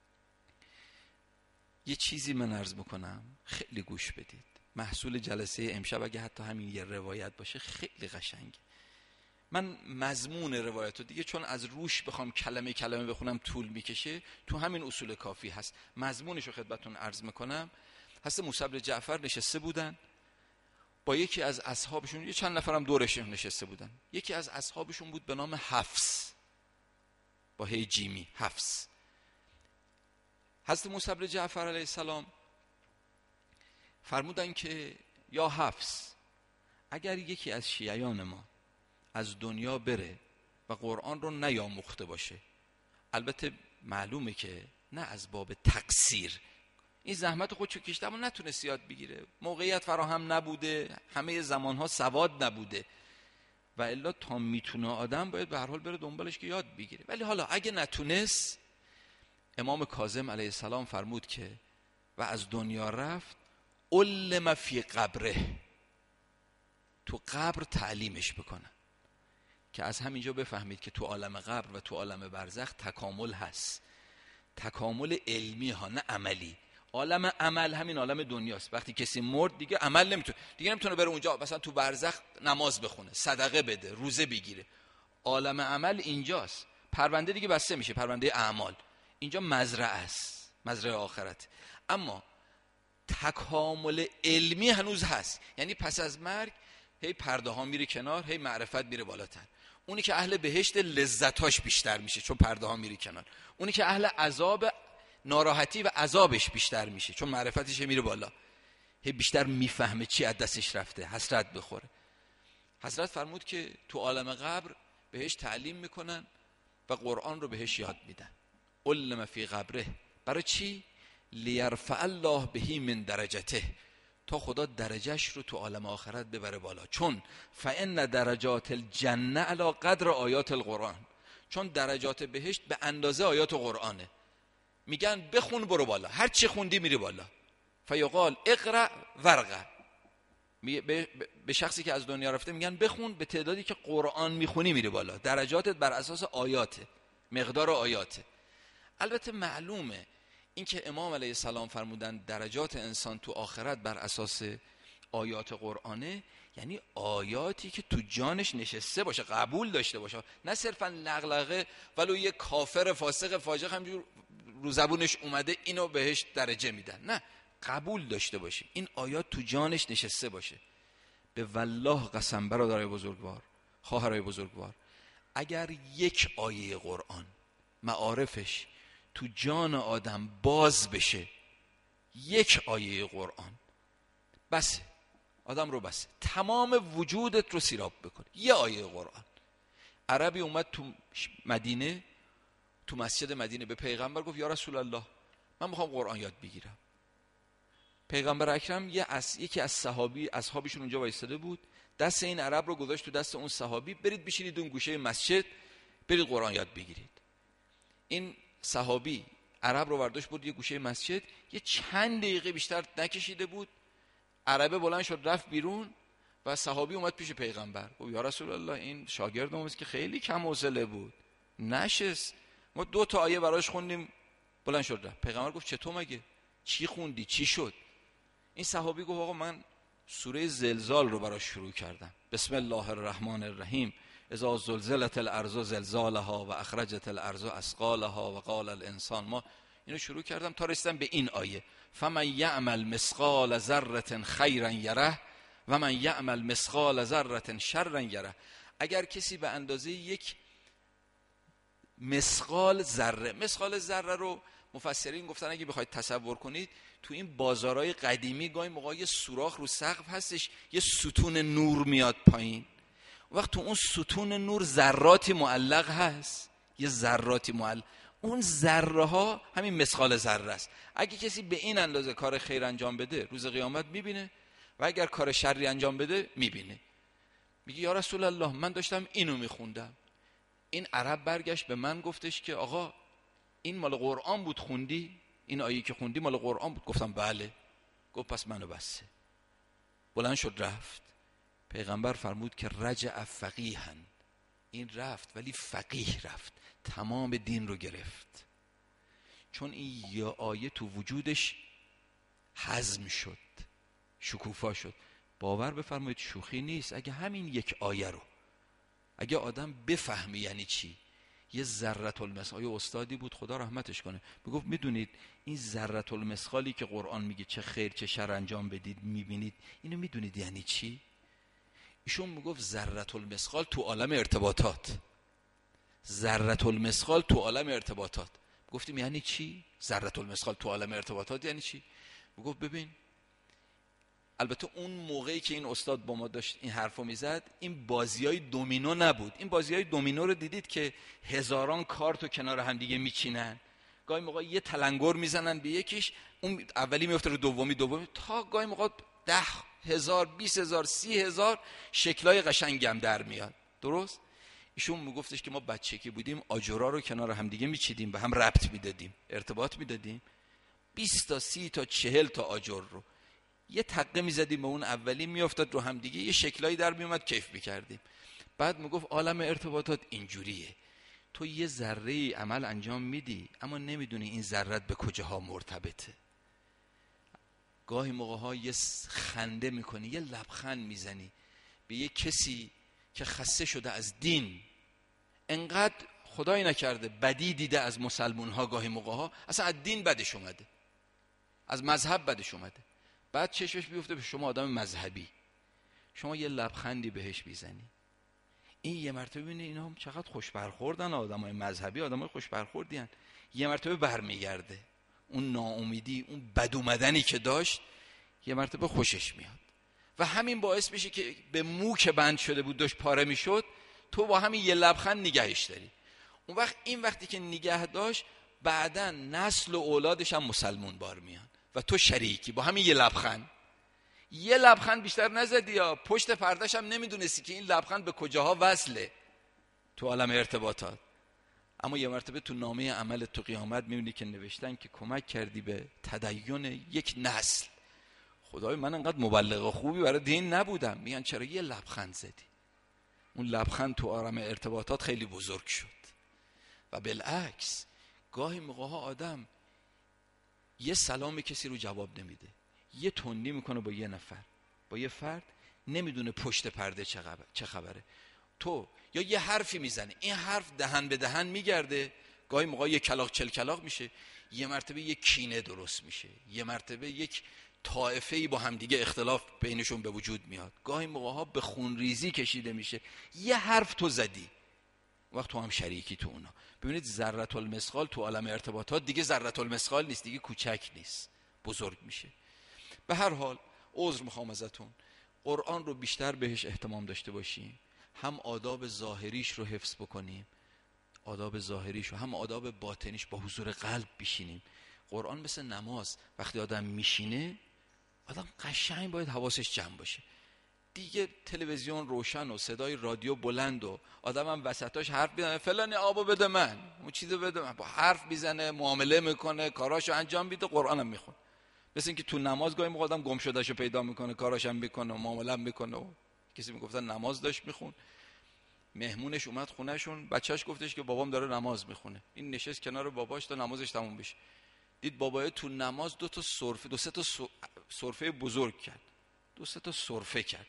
یه چیزی من عرض بکنم خیلی گوش بدید، محصول جلسه امشب اگه حتی همین یه روایت باشه خیلی قشنگه. من مضمون روایت رو دیگه چون از روش بخوام کلمه کلمه بخونم طول میکشه، تو همین اصول کافی هست، مضمونش رو خدمتتون عرض میکنم. حضرت موسی بن جعفر نشسته بودن با یکی از اصحابشون، یه چند نفرم دورش نشسته بودن، یکی از اصحابشون بود به نام حفص، با هی جیمی، حفص. حضرت موسی بن جعفر علیه السلام فرمودن که یا حفص، اگر یکی از شیعیان ما از دنیا بره و قرآن رو نیاموخته باشه، البته معلومه که نه از باب تقصیر. این زحمت خودشو کشته اما نتونست یاد بگیره، موقعیت فراهم نبوده، همه زمانها سواد نبوده و الا تا میتونه آدم باید به هر حال بره دنبالش که یاد بگیره. ولی حالا اگه نتونست، امام کاظم علیه السلام فرمود که و از دنیا رفت علم فی قبره، تو قبر تعلیمش بکنن که از همینجا بفهمید که تو عالم قبر و تو عالم برزخ تکامل هست، تکامل علمی ها نه عملی. عالم عمل همین عالم دنیاست، وقتی کسی مرد دیگه عمل نمیتونه، دیگه نمیتونه بره اونجا مثلا تو برزخ نماز بخونه، صدقه بده، روزه بگیره. عالم عمل اینجاست، پرونده دیگه بسته میشه، پرونده اعمال. اینجا مزرعه است، مزرعه آخرت. اما تکامل علمی هنوز هست، یعنی پس از مرگ هی پرده ها میره کنار، هی معرفت میره بالاتر. اونی که اهل بهشت لذتاش بیشتر میشه چون پرده ها میره کنار، اونی که اهل عذاب ناراحتی و عذابش بیشتر میشه چون معرفتش میره بالا، هی بیشتر میفهمه چی از دستش رفته، حسرت بخوره. حضرت فرمود که تو عالم قبر بهش تعلیم میکنن و قرآن رو بهش یاد میدن. علم فی قبره، برای چی؟ لیرفع الله بهی من درجته، تا خدا درجهش رو تو عالم آخرت ببره بالا. چون فإن درجات الجنه علی قدر آیات القرآن، چون درجات بهشت به اندازه آیات قرآنه. میگن بخون برو بالا، هر چی خوندی میری بالا. فیقال اقرأ ورقه، به شخصی که از دنیا رفته میگن بخون، به تعدادی که قرآن میخونی میری بالا. درجاتت بر اساس آیاته، مقدار آیاته. البته معلومه این که امام علیه السلام فرمودن درجات انسان تو آخرت بر اساس آیات قرآنه، یعنی آیاتی که تو جانش نشسته باشه، قبول داشته باشه، نه صرفا لغلغه ولو یه کافر فاسق فاجق همجور رو زبونش اومده اینو بهش درجه میدن، نه، قبول داشته باشه، این آیات تو جانش نشسته باشه. به والله قسم برادرای بزرگوار، خواهرای بزرگوار، اگر یک آیه قرآن معارفش تو جان آدم باز بشه، یک آیه قرآن بس آدم رو بس تمام وجودت رو سیراب بکنه. یه آیه قرآن. عربی اومد تو مدینه، تو مسجد مدینه به پیغمبر گفت یا رسول الله من میخوام قرآن یاد بگیرم. پیغمبر اکرم یه از یکی از صحابی اصحابشون اونجا وایساده بود، دست این عرب رو گذاشت تو دست اون صحابی، برید بشینید اون گوشه مسجد، برید قرآن یاد بگیرید. این صحابی عرب رو برداشت برد یه گوشه مسجد، یه چند دقیقه بیشتر نکشیده بود عربه بلند شد رفت بیرون و صحابی اومد پیش پیغمبر گفت یا رسول الله این شاگردم که خیلی کم حوصله بود نشست، ما دو تا آیه براش خوندیم بلند شد رفت. پیغمبر گفت چطور مگه؟ چی خوندی؟ چی شد؟ این صحابی گفت آقا من سوره زلزال رو براش شروع کردم، بسم الله الرحمن الرحیم، اذا زلزلت الارض زلزالها و اخرجت الارض اثقالها و قال الانسان، ما اینو شروع کردم تا رسیدم به این آیه فمن یعمل مثقال ذره خیرا یره و من یعمل مثقال ذره شرا یره. اگر کسی به اندازه یک مثقال ذره، مثقال ذره رو مفسرین گفتن اگه بخواید تصور کنید تو این بازارهای قدیمی گاهی موقع یه سوراخ رو سقف هستش، یه ستون نور میاد پایین، وقت تو اون ستون نور ذراتی معلق هست، یه ذراتی معلق، اون ذره ها همین مثقال ذره است. اگه کسی به این اندازه کار خیر انجام بده روز قیامت میبینه و اگر کار شری انجام بده میبینه. میگه یا رسول الله من داشتم اینو میخوندم، این عرب برگشت به من گفتش که آقا این مال قرآن بود خوندی؟ این آیه که خوندی مال قرآن بود؟ گفتم بله. گفت پس منو بسه. بلند شد رفت. پیغمبر فرمود که رجع فقیها، این رفت ولی فقیه رفت، تمام دین رو گرفت، چون این یه آیه تو وجودش هضم شد، شکوفا شد. باور بفرمایید شوخی نیست. اگه همین یک آیه رو اگه آدم بفهمی یعنی چی، یه ذره المثقال، استادی بود خدا رحمتش کنه، میگفت میدونید این ذره المثقالی که قرآن میگه چه خیر چه شر انجام بدید میبینید، اینو میدونید یعنی چی؟ ایشون میگفت ذره المثقال تو عالم ارتباطات، ذره المثقال تو عالم ارتباطات. گفتیم یعنی چی ذره المثقال تو عالم ارتباطات یعنی چی؟ میگفت ببین، البته اون موقعی که این استاد با ما داشت این حرفو میزد این بازیای دومینو نبود. این بازیای دومینو رو دیدید که هزاران کارتو کنار هم دیگه میچینن، گاهی موقع یه تلنگر میزنن به یکیش، اون اولی میفته رو دومی، دومی، تا گاهی موقع ده هزار، بیس هزار، سی هزار شکلای قشنگم در میاد. درست؟ ایشون میگفتش که ما بچگی بودیم آجرها رو کنار هم دیگه میچیدیم، به هم ربط میدادیم، ارتباط میدادیم، بیست تا سی تا چهل تا آجر رو یه تقه میزدیم به اون اولی، میافتاد رو هم دیگه، یه شکلایی در میومد، کیف میکردیم. بعد میگفت عالم ارتباطات اینجوریه، تو یه ذره عمل انجام میدی اما نمیدونی این ذرت به کجاها مرتبطه. گاهی موقع ها یه خنده میکنی، یه لبخند میزنی به یه کسی که خسته شده از دین، انقدر خدای نکرده بدی دیده از مسلمون ها، گاهی موقع ها اصلا از دین بدش اومده، از مذهب بدش اومده، بعد چشمش بیفته به شما آدم مذهبی، شما یه لبخندی بهش بیزنی، این یه مرتبه ببینید اینا هم چقدر خوش برخوردن، آدمای مذهبی آدمای خوش برخوردی هن. یه مرتبه برمیگرده اون ناامیدی، اون بد اومدنی که داشت، یه مرتبه خوشش میاد و همین باعث میشه که به مو که بند شده بود داشت پاره میشد، تو با همین یه لبخند نگهش داری. اون وقت این وقتی که نگه داشت، بعداً نسل و اولادش هم مسلمون بار میان و تو شریکی با همین یه لبخند. یه لبخند بیشتر نزدی یا پشت پردهش هم نمیدونستی که این لبخند به کجاها وصله تو عالم ارتباطات، اما یه مرتبه تو نامه عمل تو قیامت میبینی که نوشتن که کمک کردی به تدین یک نسل. خدای من انقدر مبلغ خوبی برای دین نبودم، میگن چرا یه لبخند زدی. اون لبخند تو عالم ارتباطات خیلی بزرگ شد. و بالعکس گاهی موقع ها آدم یه سلام کسی رو جواب نمیده، یه تندی میکنه با یه نفر، با یه فرد، نمیدونه پشت پرده چه خبره. تو یا یه حرفی میزنه، این حرف دهن به دهن میگرده، گاهی موقع یه کلاغ چل کلاغ میشه، یه مرتبه یک کینه درست میشه، یه مرتبه یک طائفه‌ای با هم دیگه اختلاف بینشون به وجود میاد، گاهی موقع ها به خونریزی کشیده میشه. یه حرف تو زدی، وقت تو هم شریکی تو اونا. ببینید ذره المثقال تو عالم ارتباطات دیگه ذره المثقال نیست، دیگه کوچک نیست، بزرگ میشه. به هر حال عذر میخوام ازتون، قرآن رو بیشتر بهش اهتمام داشته باشیم، هم آداب ظاهریش رو حفظ بکنیم، آداب ظاهریش رو، هم آداب باطنیش، با حضور قلب بشینیم. قرآن مثل نماز، وقتی آدم میشینه آدم قشنگ باید حواسش جمع باشه. دیگه تلویزیون روشن و صدای رادیو بلند و آدم هم وسطاش حرف میزنه، فلان آبو بده من، اون چیزو بده من، با حرف میزنه، معامله میکنه، کاراشو انجام میده، قرآنم میخونه. مثل اینکه تو نماز گاهی موقع آدم گم شدهشو پیدا میکنه، کاراشم میکنه و معامله میکنه. و کسی میگفتن نماز داشت میخون، مهمونش اومد خونهشون، بچه‌اش گفتش که بابام داره نماز میخونه، این نشست کنار باباش تا نمازش تموم بشه، دید بابای تو نماز دو تا سرفه، دو سه تا سرفه بزرگ کرد، دو سه تا سرفه کرد.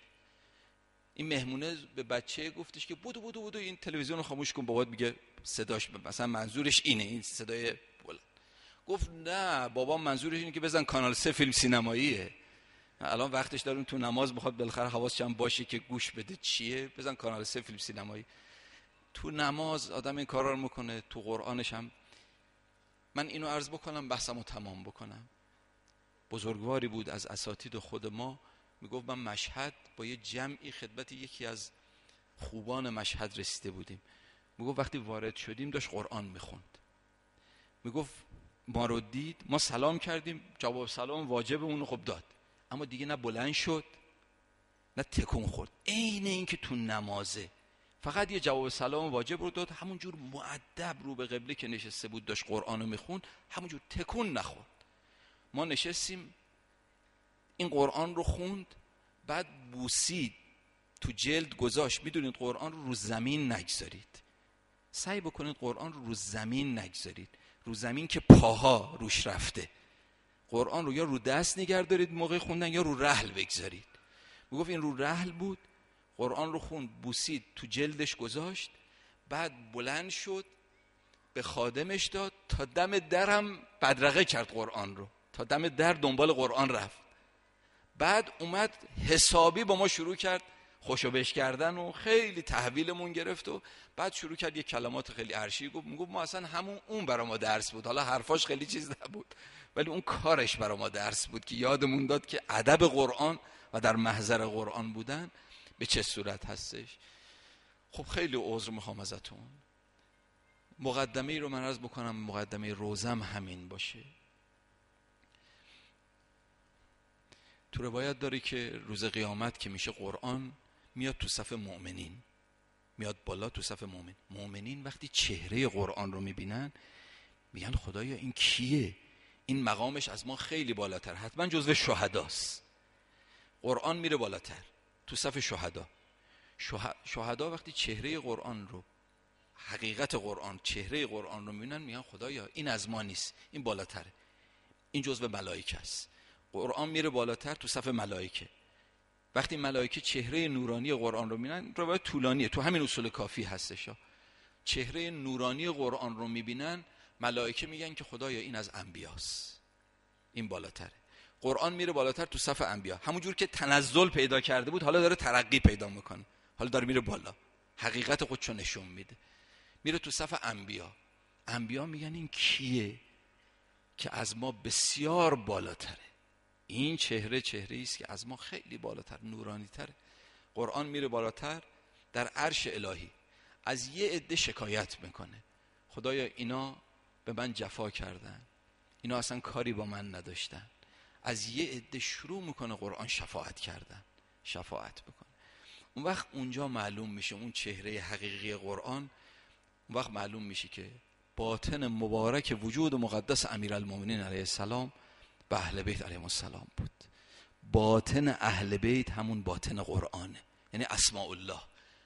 این مهمونه به بچه گفتش که بودو بودو بودو این تلویزیون رو خاموش کن، بابات میگه صداش مثلا منظورش اینه، این صدای بلند. گفت نه بابا منظورش اینه که بزن کانال سه فیلم سینماییه، الان وقتش داریم تو نماز بخواد بالاخره حواسش هم باشه که گوش بده چیه، بزن کانال سه فیلم سینمایی. تو نماز آدم این کارا رو میکنه، تو قرآنش هم. من اینو عرض بکنم بحثمو تمام بکنم. بزرگواری بود از اساتید خود ما، میگفت من مشهد با یه جمعی خدمت یکی از خوبان مشهد رسیده بودیم، میگفت وقتی وارد شدیم داشت قرآن میخوند، میگفت ما رو دید، ما سلام کردیم، جواب سلام واجب اونو خب داد، اما دیگه نه بلند شد نه تکون خورد، عین این که تو نمازه فقط یه جواب سلام واجب رو داد، همونجور مؤدب رو به قبله که نشسته بود داشت قرآنو میخوند، همونجور تکون نخورد. ما نشستیم این قرآن رو خوند، بعد بوسید، تو جلد گذاشت. میدونید قرآن رو رو زمین نگذارید، سعی بکنید قرآن رو رو زمین نگذارید، رو زمین که پاها روش رفته. قرآن رو یا رو دست نگه دارید موقع خوندن یا رو رحل بگذارید. میگفت این رو رحل بود، قرآن رو خوند، بوسید، تو جلدش گذاشت، بعد بلند شد به خادمش داد، تا دم درم بدرقه کرد قرآن رو، تا دم در دنبال قرآن رفت. بعد اومد حسابی با ما شروع کرد خوشو بش کردن و خیلی تحویلمون گرفت و بعد شروع کرد یه کلمات خیلی عرشی گفت. میگفت ما اصلا همون اون برای ما درس بود، حالا حرفاش خیلی چیز نبود ولی اون کارش برای ما درس بود که یادمون داد که ادب قرآن و در محضر قرآن بودن به چه صورت هستش. خب خیلی عذر میخوام ازتون، مقدمه ای رو من عرض بکنم، مقدمه روزم همین باشه. تو روایت داره که روز قیامت که میشه قرآن میاد تو صف مؤمنین، میاد بالا تو صف مؤمن. مؤمنین وقتی چهره قرآن رو میبینن میگن خدایا این کیه؟ این مقامش از ما خیلی بالاتر، حتما جزو شهداست. قرآن میره بالاتر تو صف شهدا. شهدا وقتی چهره قرآن رو، حقیقت قرآن، چهره قرآن رو میبینن میگن خدایا این از ما نیست، این بالاتره، این جزو ملائکه است. قرآن میره بالاتر تو صف ملائکه. وقتی ملائکه چهره نورانی قرآن رو میبینن، روایت طولانیه، تو همین اصول کافی هستش، چهره نورانی قرآن رو میبینن، ملائکه میگن که خدایا این از انبیاست، این بالاتره. قرآن میره بالاتر تو صف انبیا، همونجور که تنزل پیدا کرده بود حالا داره ترقی پیدا میکنه، حالا داره میره بالا، حقیقت خودشو نشون میده، میره تو صف انبیا. انبیا میگن این کیه که از ما بسیار بالاتره؟ این چهره چهره است که از ما خیلی بالاتر، نورانی تره. قرآن میره بالاتر در عرش الهی، از یه عده شکایت میکنه، خدایا اینا به من جفا کردن، اینا اصلا کاری با من نداشتن. از یه عده شروع میکنه قرآن شفاعت کردن، شفاعت بکنه. اون وقت اونجا معلوم میشه، اون چهره حقیقی قرآن، اون وقت معلوم میشه که باطن مبارک وجود مقدس امیرالمومنین علیه السلام به اهل بیت علیهم السلام بود. باطن اهل بیت همون باطن قرآنه، یعنی اسماء الله.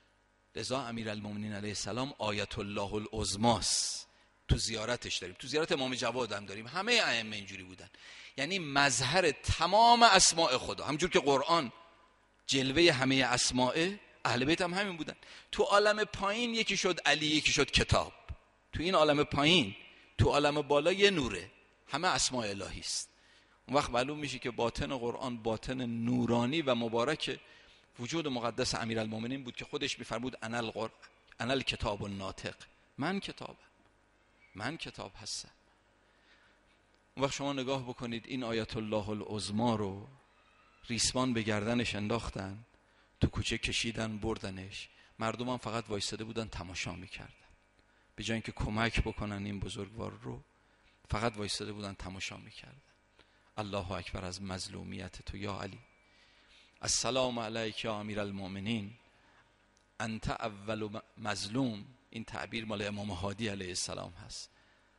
لذا امیرالمومنین علیه السلام آیت الله العظماست، تو زیارتش داریم، تو زیارت امام جواد هم داریم، همه ائمه اینجوری بودن، یعنی مظهر تمام اسماء خدا. همونجور که قرآن جلوه همه اسماء، اهل بیت هم همین بودن. تو عالم پایین یکی شد علی، یکی شد کتاب. تو این عالم پایین، تو عالم بالا یه نوره، همه اسماء الهی است. اون وقت معلوم میشه که باطن قرآن باطن نورانی و مبارک وجود مقدس امیرالمومنین بود که خودش میفرمود انا القرآن، انا الکتاب الناطق، من کتابم، من کتاب هستم. اون وقت شما نگاه بکنید، این آیت الله العظما رو ریسمان به گردنش انداختن، تو کوچه کشیدن بردنش، مردم هم فقط وایستاده بودن تماشا میکردن، به جای اینکه کمک بکنن این بزرگوار رو، فقط وایستاده بودن تماشا میکردن. الله اکبر از مظلومیت تو یا علی. السلام علیک یا امیرالمومنین، انت اول مظلوم. این تعبیر مال امام هادی علیه السلام هست.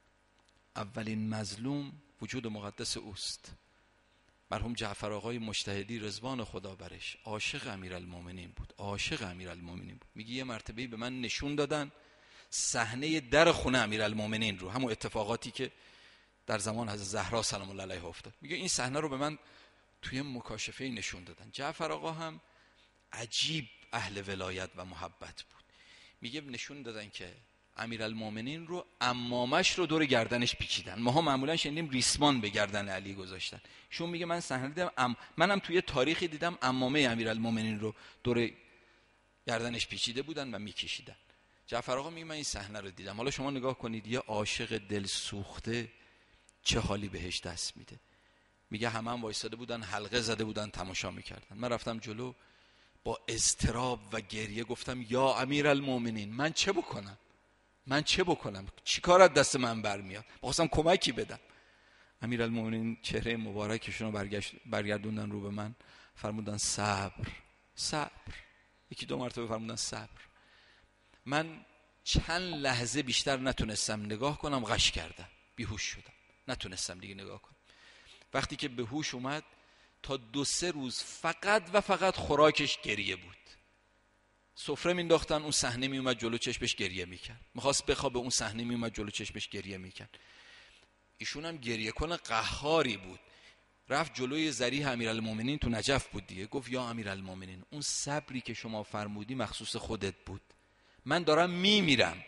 اولین مظلوم وجود مقدس اوست. مرحوم جعفر آقای مجتهدی رضوان خدا برش عاشق امیرالمومنین بود، عاشق امیرالمومنین بود. میگه یه مرتبه به من نشون دادن صحنه در خونه امیرالمومنین رو، همون اتفاقاتی که در زمان حضرت زهرا سلام الله علیها افتاد. میگه این صحنه رو به من توی مکاشفه نشون دادن. جعفر آقا هم عجیب اهل ولایت و محبت بود. میگه نشون دادن که امیرالمومنین رو عمامش رو دور گردنش پیچیدن. ماها معمولا شنیدیم ریسمان به گردن علی گذاشتن، شون میگه من صحنه دیدم، ام... منم توی تاریخی دیدم عمامه امیرالمومنین رو دور گردنش پیچیده بودن و میکشیدن. جعفر آقا میگه من این صحنه رو دیدم. حالا شما نگاه کنید، یه عاشق دل سوخته چه حالی بهش دست میده. میگه همه هم وایساده بودن، حلقه زده بودن، تماشا میکردن. من رفتم جلو، با اضطراب و گریه گفتم یا امیرالمومنین، من چه بکنم؟ من چه بکنم؟ چی کار از دست من برمیاد؟ بخواستم کمکی بدم. امیرالمومنین چهره مبارکشون رو برگشت برگردوندن رو به من، فرمودن صبر، صبر. یکی دو مرتبه فرمودن صبر. من چند لحظه بیشتر نتونستم نگاه کنم، غش کردم، بیهوش شدم، نتونستم دیگه نگاه کنم. وقتی که به هوش اومد، تا دو سه روز فقط و فقط خوراکش گریه بود. سفره مینداختن، اون صحنه میومد جلو چشمش گریه میکرد. میخواست بخوابه، اون صحنه میومد جلو چشمش گریه میکرد. ایشون هم گریه کنه قهاری بود. رفت جلوی ذریح امیرالمومنین، تو نجف بود دیگه، گفت یا امیرالمومنین، اون صبری که شما فرمودی مخصوص خودت بود. من دارم میمیرم،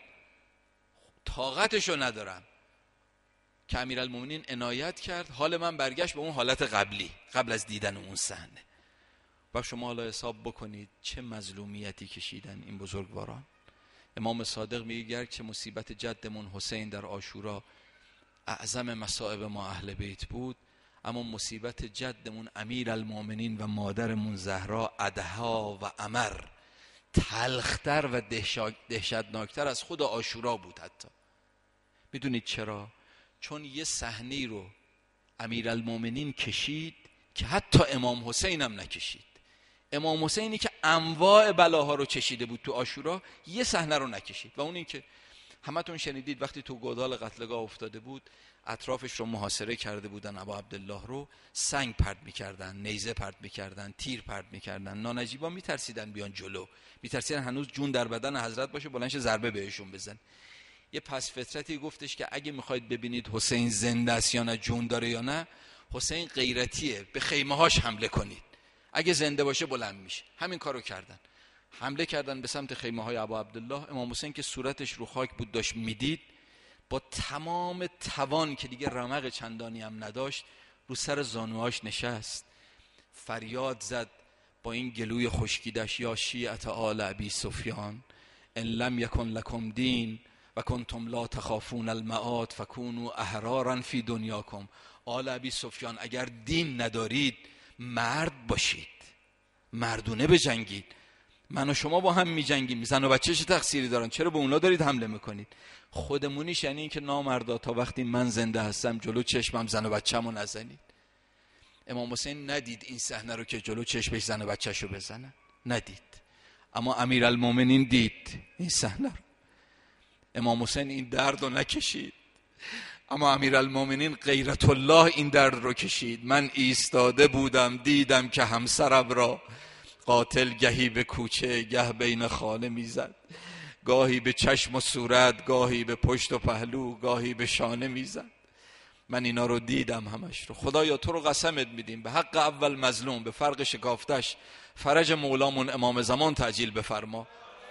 طاقتشو ندارم. که امیرالمومنین عنایت کرد، حال من برگشت به اون حالت قبلی، قبل از دیدن اون صحنه. و شما حالا حساب بکنید چه مظلومیتی کشیدن این بزرگواران. امام صادق میگه گرچه مصیبت جدمون حسین در عاشورا اعظم مصائب ما اهل بیت بود، اما مصیبت جدمون امیرالمومنین و مادرمون زهرا ادها و امر، تلختر و دهشتناکتر از خود عاشورا بود. حتی میدونید چرا؟ چون یه صحنه رو امیرالمومنین کشید که حتی امام حسین هم نکشید. امام حسینی که انواع بلاها رو چشیده بود تو عاشورا، یه صحنه رو نکشید، و اون این که همتون شنیدید وقتی تو گودال قتلگاه افتاده بود، اطرافش رو محاصره کرده بودن، ابا عبدالله رو سنگ پرت میکردن، نیزه پرت میکردن، تیر پرت میکردن. نانجیبا میترسیدن بیان جلو، میترسیدن هنوز جون در بدن حضرت باشه بلندش ضربه بهشون بزن. یه پس فطرتی گفتش که اگه میخواید ببینید حسین زنده است یا نه، جون داره یا نه، حسین غیرتیه، به خیمه هاش حمله کنید، اگه زنده باشه بلند میشه. همین کارو کردن، حمله کردن به سمت خیمه های ابا عبدالله. امام حسین که صورتش رو خاک بود داشت میدید، با تمام توان که دیگه رمق چندانی هم نداشت، رو سر زانوهاش نشست، فریاد زد با این گلوی خشکیدش: یا شیعة آل ابی سفیان ان لم یکن لکم دین و کنتم لا تخافون المعاد فکونوا احرارا فی دنیاکم. آل ابی سفیان، اگر دین ندارید مرد باشید، مردونه بجنگید. من و شما با هم می جنگیم، زن و بچه چه تقصیری دارن؟ چرا به اونا دارید حمله میکنید؟ خودمونیش یعنی این که نامردا تا وقتی من زنده هستم جلو چشمم زن و بچه‌مو نزنید. امام حسین ندید این صحنه رو که جلو چشمش زن و بچه‌شو بزنن، ندید. اما امیرالمومنین دید این صحنه رو. امام حسین این درد رو نکشید، اما امیرالمومنین غیرت الله این درد رو کشید. من ایستاده بودم دیدم که همسرم را قاتل گهی به کوچه گه بین خانه میزد، گاهی به چشم و صورت، گاهی به پشت و پهلو، گاهی به شانه میزد. من اینا رو دیدم همش رو. خدایا تو رو قسمت میدیم به حق اول مظلوم، به فرق شکافتش فرج مولامون امام زمان تعجیل بفرما.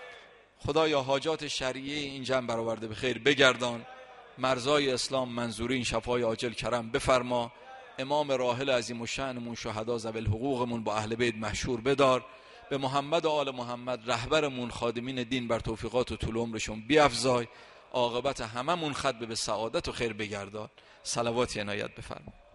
خدایا حاجات شرعیه این جمع برآورده به خیر بگردان، مرزای اسلام منظوری این شفای عاجل کرم بفرما. امام راحل عظیم الشأنمون، شهدا ذوی الحقوقمون با اهل بیت محشور بدار. به محمد و آل محمد رهبرمون، خادمین دین، بر توفیقات و طول عمرشون بیفزای. عاقبت هممون ختم به سعادت و خیر بگردان. صلوات عنایت بفرما.